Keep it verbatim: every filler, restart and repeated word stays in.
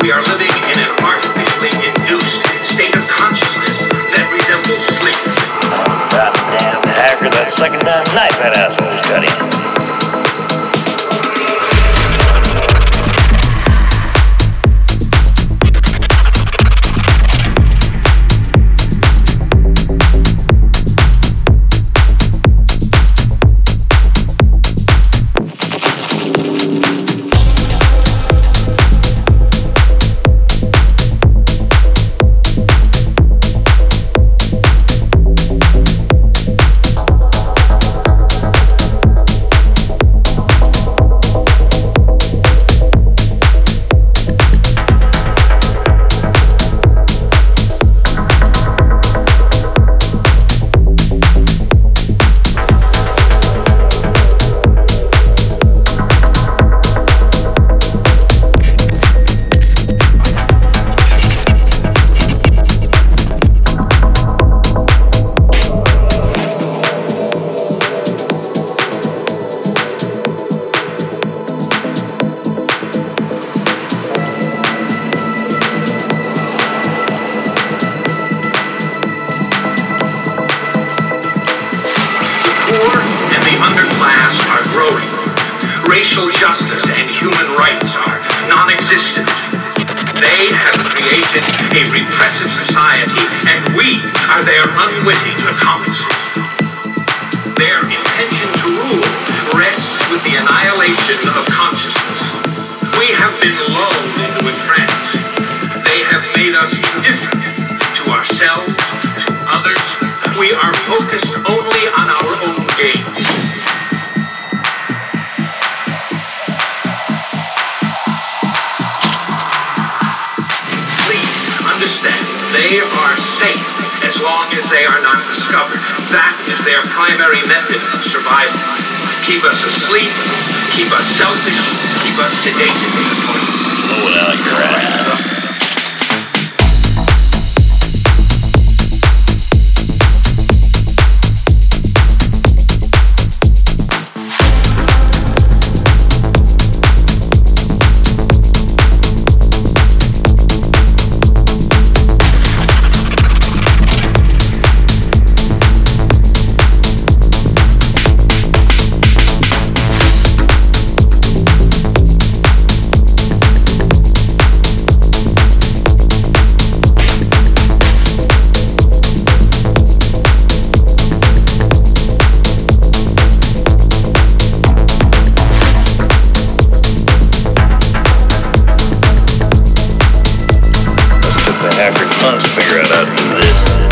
We are living in an artificially induced state of consciousness that resembles sleep. Goddamn hacker, that second time knife that asshole's got in. Racial justice and human rights are non-existent. They have created a repressive society, and we are their unwitting accomplices. Their intention to rule rests with the annihilation of consciousness. We have been lulled into a trance. They have made us indifferent to ourselves, to others. We are focused only on our own gains. Understand, they are safe as long as they are not discovered. That is their primary method of survival. Keep us asleep, keep us selfish, keep us sedated. Blow it out your ass. Hacker tons to figure out how to do this.